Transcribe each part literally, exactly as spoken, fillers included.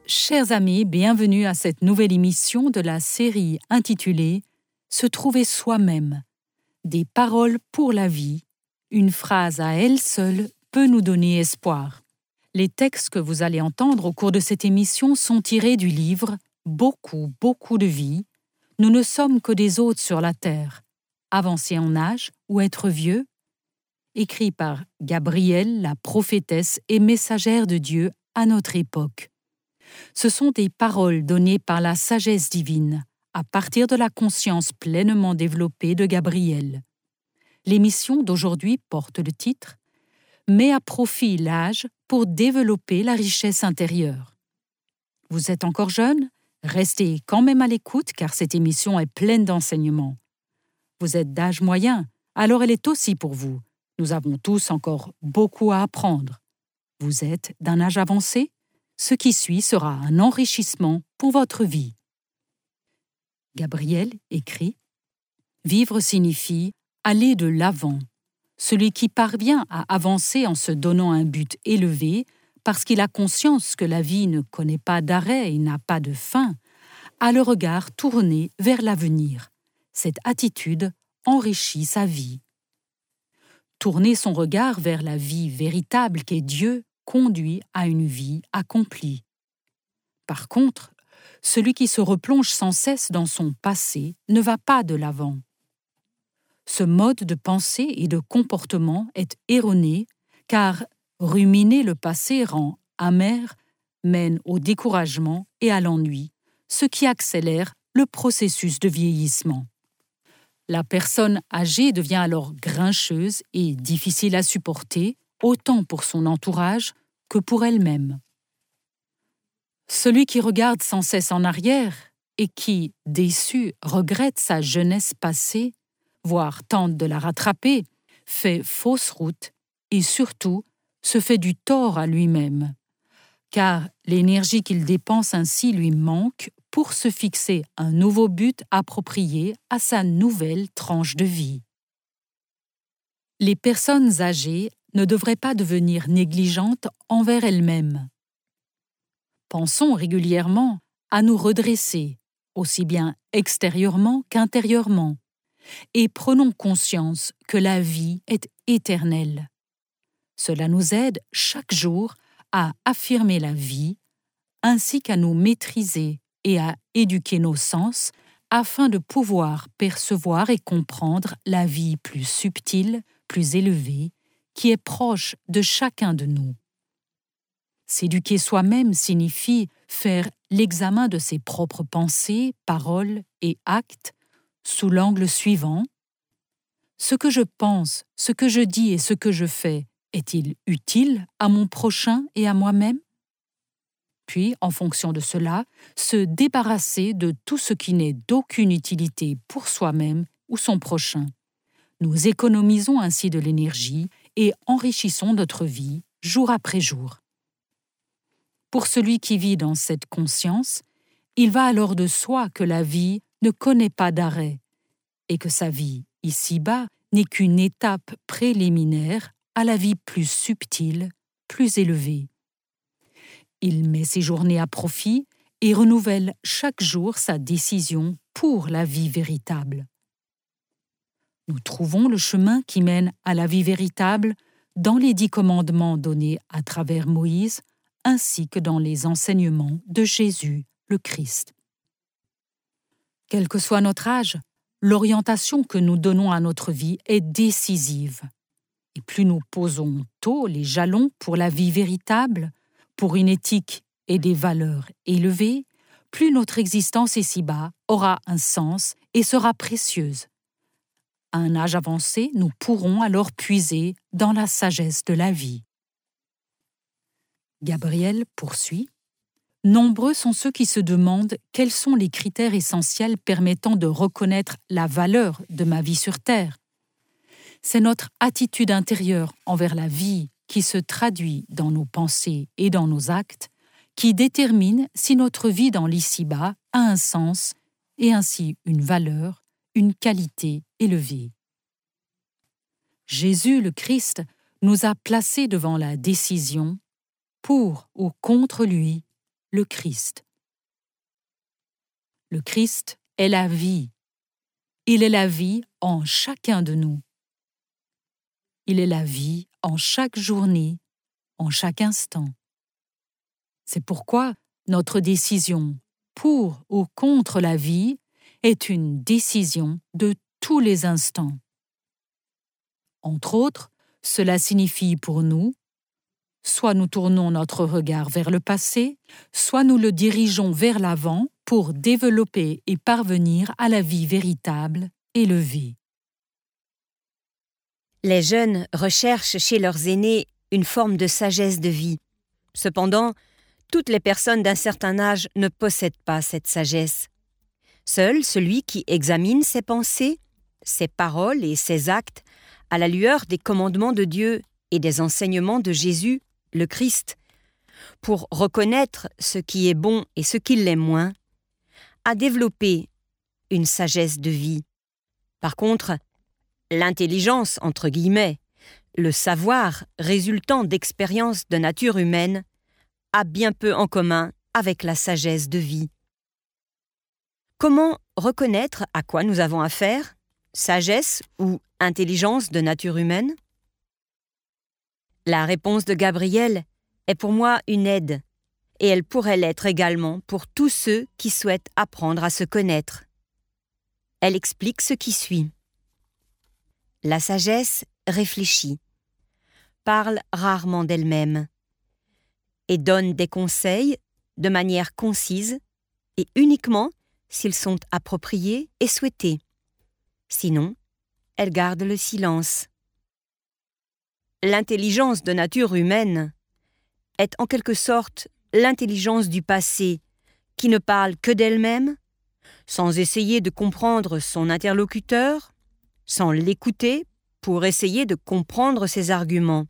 Chers amis, bienvenue à cette nouvelle émission de la série intitulée « Se trouver soi-même ». Des paroles pour la vie, une phrase à elle seule peut nous donner espoir. Les textes que vous allez entendre au cours de cette émission sont tirés du livre « Beaucoup, beaucoup de vie ». Nous ne sommes que des hôtes sur la terre, avancer en âge ou être vieux, écrit par Gabrielle, la prophétesse et messagère de Dieu à notre époque. Ce sont des paroles données par la sagesse divine, à partir de la conscience pleinement développée de Gabrielle. L'émission d'aujourd'hui porte le titre « Met à profit l'âge pour développer la richesse intérieure ». Vous êtes encore jeune? Restez quand même à l'écoute car cette émission est pleine d'enseignements. Vous êtes d'âge moyen, alors elle est aussi pour vous. Nous avons tous encore beaucoup à apprendre. Vous êtes d'un âge avancé? Ce qui suit sera un enrichissement pour votre vie. Gabrielle écrit « Vivre signifie aller de l'avant. Celui qui parvient à avancer en se donnant un but élevé, parce qu'il a conscience que la vie ne connaît pas d'arrêt et n'a pas de fin, a le regard tourné vers l'avenir. Cette attitude enrichit sa vie. Tourner son regard vers la vie véritable qu'est Dieu conduit à une vie accomplie. Par contre, celui qui se replonge sans cesse dans son passé ne va pas de l'avant. Ce mode de pensée et de comportement est erroné car ruminer le passé rend amer, mène au découragement et à l'ennui, ce qui accélère le processus de vieillissement. La personne âgée devient alors grincheuse et difficile à supporter, autant pour son entourage que pour elle-même. Celui qui regarde sans cesse en arrière et qui, déçu, regrette sa jeunesse passée, voire tente de la rattraper, fait fausse route et surtout se fait du tort à lui-même, car l'énergie qu'il dépense ainsi lui manque pour se fixer un nouveau but approprié à sa nouvelle tranche de vie. Les personnes âgées ne devraient pas devenir négligentes envers elles-mêmes. Pensons régulièrement à nous redresser, aussi bien extérieurement qu'intérieurement, et prenons conscience que la vie est éternelle. Cela nous aide chaque jour à affirmer la vie, ainsi qu'à nous maîtriser et à éduquer nos sens afin de pouvoir percevoir et comprendre la vie plus subtile, plus élevée, qui est proche de chacun de nous. S'éduquer soi-même signifie faire l'examen de ses propres pensées, paroles et actes sous l'angle suivant. Ce que je pense, ce que je dis et ce que je fais, est-il utile à mon prochain et à moi-même? Puis, en fonction de cela, se débarrasser de tout ce qui n'est d'aucune utilité pour soi-même ou son prochain. Nous économisons ainsi de l'énergie et enrichissons notre vie jour après jour. Pour celui qui vit dans cette conscience, il va alors de soi que la vie ne connaît pas d'arrêt et que sa vie ici-bas n'est qu'une étape préliminaire à la vie plus subtile, plus élevée. Il met ses journées à profit et renouvelle chaque jour sa décision pour la vie véritable. Nous trouvons le chemin qui mène à la vie véritable dans les dix commandements donnés à travers Moïse, ainsi que dans les enseignements de Jésus, le Christ. Quel que soit notre âge, l'orientation que nous donnons à notre vie est décisive. Et plus nous posons tôt les jalons pour la vie véritable, pour une éthique et des valeurs élevées, plus notre existence ici-bas aura un sens et sera précieuse. À un âge avancé, nous pourrons alors puiser dans la sagesse de la vie. Gabrielle poursuit. Nombreux sont ceux qui se demandent quels sont les critères essentiels permettant de reconnaître la valeur de ma vie sur Terre. C'est notre attitude intérieure envers la vie qui se traduit dans nos pensées et dans nos actes, qui détermine si notre vie dans l'ici-bas a un sens et ainsi une valeur, une qualité élevée. Jésus le Christ nous a placés devant la décision, pour ou contre lui, le Christ. Le Christ est la vie. Il est la vie en chacun de nous. Il est la vie en chaque journée, en chaque instant. C'est pourquoi notre décision pour ou contre la vie est une décision de tous les instants. Entre autres, cela signifie pour nous, soit nous tournons notre regard vers le passé, soit nous le dirigeons vers l'avant pour développer et parvenir à la vie véritable, élevée. Les jeunes recherchent chez leurs aînés une forme de sagesse de vie. Cependant, toutes les personnes d'un certain âge ne possèdent pas cette sagesse. Seul celui qui examine ses pensées, ses paroles et ses actes à la lueur des commandements de Dieu et des enseignements de Jésus, le Christ, pour reconnaître ce qui est bon et ce qui l'est moins, a développé une sagesse de vie. Par contre, l'intelligence, entre guillemets, le savoir résultant d'expériences de nature humaine, a bien peu en commun avec la sagesse de vie. Comment reconnaître à quoi nous avons affaire, sagesse ou intelligence de nature humaine? La réponse de Gabriel est pour moi une aide, et elle pourrait l'être également pour tous ceux qui souhaitent apprendre à se connaître. Elle explique ce qui suit. La sagesse réfléchit, parle rarement d'elle-même, et donne des conseils de manière concise et uniquement s'ils sont appropriés et souhaités. Sinon, elle garde le silence. L'intelligence de nature humaine est en quelque sorte l'intelligence du passé qui ne parle que d'elle-même, sans essayer de comprendre son interlocuteur, sans l'écouter pour essayer de comprendre ses arguments.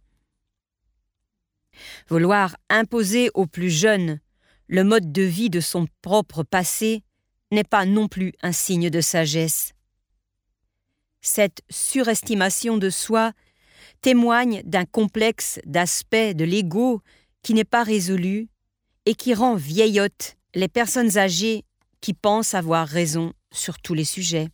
Vouloir imposer aux plus jeunes le mode de vie de son propre passé n'est pas non plus un signe de sagesse. Cette surestimation de soi témoigne d'un complexe d'aspect de l'ego qui n'est pas résolu et qui rend vieillottes les personnes âgées qui pensent avoir raison sur tous les sujets.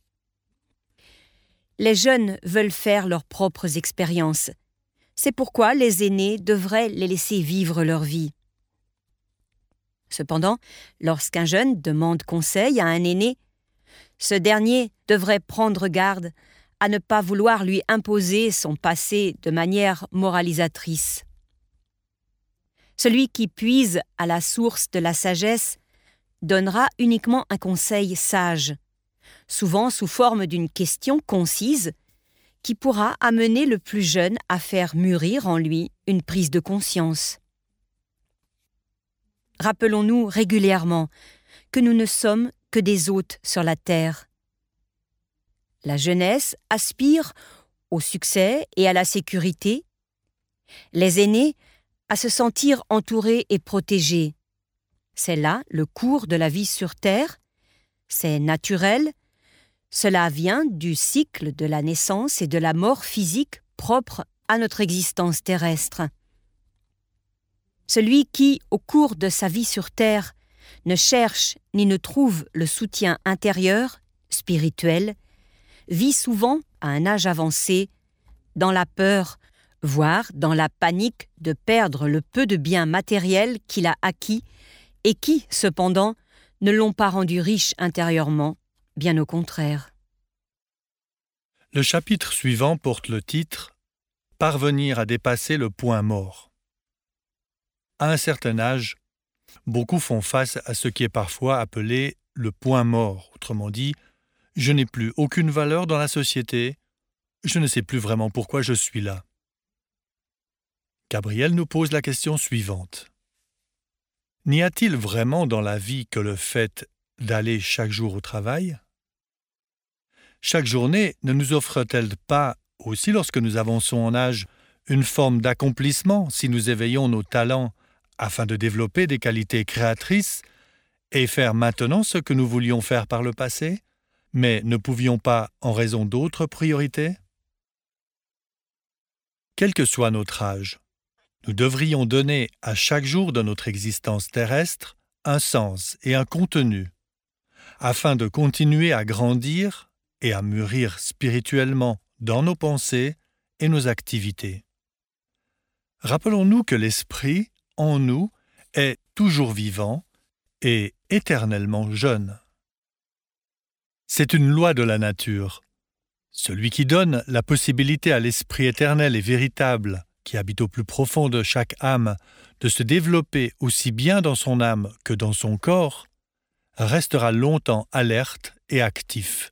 Les jeunes veulent faire leurs propres expériences. C'est pourquoi les aînés devraient les laisser vivre leur vie. Cependant, lorsqu'un jeune demande conseil à un aîné, ce dernier devrait prendre garde à ne pas vouloir lui imposer son passé de manière moralisatrice. Celui qui puise à la source de la sagesse donnera uniquement un conseil sage, souvent sous forme d'une question concise, qui pourra amener le plus jeune à faire mûrir en lui une prise de conscience. Rappelons-nous régulièrement que nous ne sommes que des hôtes sur la terre. La jeunesse aspire au succès et à la sécurité, les aînés à se sentir entourés et protégés. C'est là le cours de la vie sur terre, c'est naturel. Cela vient du cycle de la naissance et de la mort physique propre à notre existence terrestre. Celui qui, au cours de sa vie sur terre, ne cherche ni ne trouve le soutien intérieur, spirituel, vit souvent, à un âge avancé, dans la peur, voire dans la panique de perdre le peu de biens matériels qu'il a acquis et qui, cependant, ne l'ont pas rendu riche intérieurement, bien au contraire. Le chapitre suivant porte le titre « Parvenir à dépasser le point mort ». À un certain âge, beaucoup font face à ce qui est parfois appelé le point mort, autrement dit, je n'ai plus aucune valeur dans la société, je ne sais plus vraiment pourquoi je suis là. Gabriel nous pose la question suivante. N'y a-t-il vraiment dans la vie que le fait d'aller chaque jour au travail? Chaque journée ne nous offre-t-elle pas, aussi lorsque nous avançons en âge, une forme d'accomplissement si nous éveillons nos talents afin de développer des qualités créatrices et faire maintenant ce que nous voulions faire par le passé, mais ne pouvions pas en raison d'autres priorités? Quel que soit notre âge, Nous devrions donner à chaque jour de notre existence terrestre un sens et un contenu, afin de continuer à grandir et à mûrir spirituellement dans nos pensées et nos activités. Rappelons-nous que l'esprit, en nous, est toujours vivant et éternellement jeune. C'est une loi de la nature. Celui qui donne la possibilité à l'esprit éternel et véritable, qui habite au plus profond de chaque âme, de se développer aussi bien dans son âme que dans son corps, restera longtemps alerte et actif.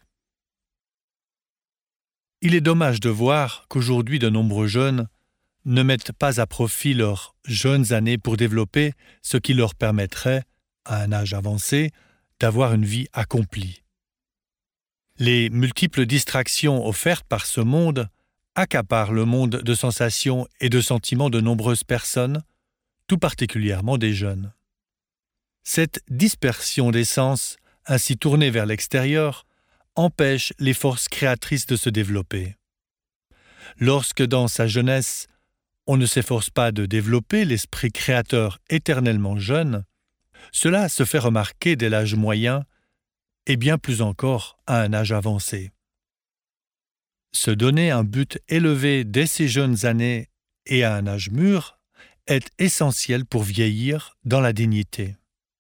Il est dommage de voir qu'aujourd'hui de nombreux jeunes ne mettent pas à profit leurs jeunes années pour développer ce qui leur permettrait, à un âge avancé, d'avoir une vie accomplie. Les multiples distractions offertes par ce monde accaparent le monde de sensations et de sentiments de nombreuses personnes, tout particulièrement des jeunes. Cette dispersion des sens, ainsi tournée vers l'extérieur, empêche les forces créatrices de se développer. Lorsque dans sa jeunesse, on ne s'efforce pas de développer l'esprit créateur éternellement jeune, cela se fait remarquer dès l'âge moyen et bien plus encore à un âge avancé. Se donner un but élevé dès ces jeunes années et à un âge mûr est essentiel pour vieillir dans la dignité.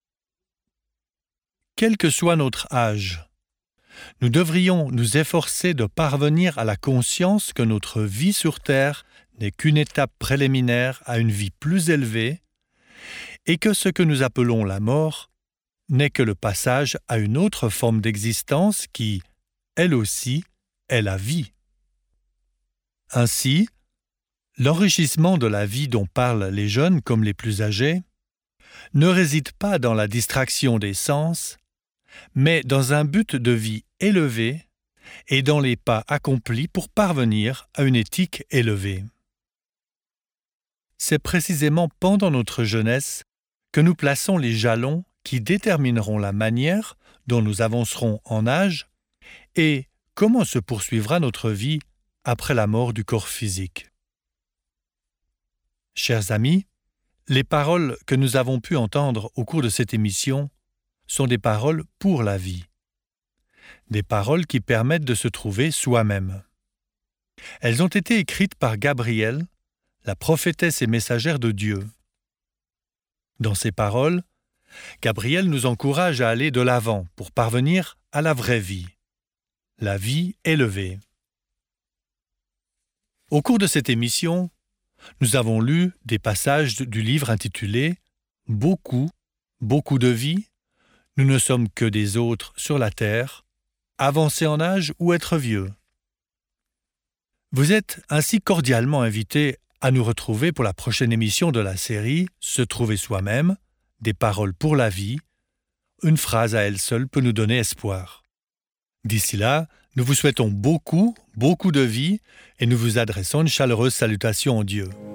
Quel que soit notre âge, nous devrions nous efforcer de parvenir à la conscience que notre vie sur Terre n'est qu'une étape préliminaire à une vie plus élevée et que ce que nous appelons la mort n'est que le passage à une autre forme d'existence qui, elle aussi, est la vie. Ainsi, l'enrichissement de la vie dont parlent les jeunes comme les plus âgés ne réside pas dans la distraction des sens, mais dans un but de vie élevé et dans les pas accomplis pour parvenir à une éthique élevée. C'est précisément pendant notre jeunesse que nous plaçons les jalons qui détermineront la manière dont nous avancerons en âge et comment se poursuivra notre vie après la mort du corps physique. Chers amis, les paroles que nous avons pu entendre au cours de cette émission sont des paroles pour la vie, des paroles qui permettent de se trouver soi-même. Elles ont été écrites par Gabrielle, la prophétesse et messagère de Dieu. Dans ces paroles, Gabrielle nous encourage à aller de l'avant pour parvenir à la vraie vie, la vie élevée. Au cours de cette émission, nous avons lu des passages du livre intitulé « Beaucoup, beaucoup de vie, nous ne sommes que des autres sur la terre, avancer en âge ou être vieux ». Vous êtes ainsi cordialement invités à nous retrouver pour la prochaine émission de la série « Se trouver soi-même », des paroles pour la vie. Une phrase à elle seule peut nous donner espoir. D'ici là, nous vous souhaitons beaucoup, beaucoup de vie et nous vous adressons une chaleureuse salutation en Dieu.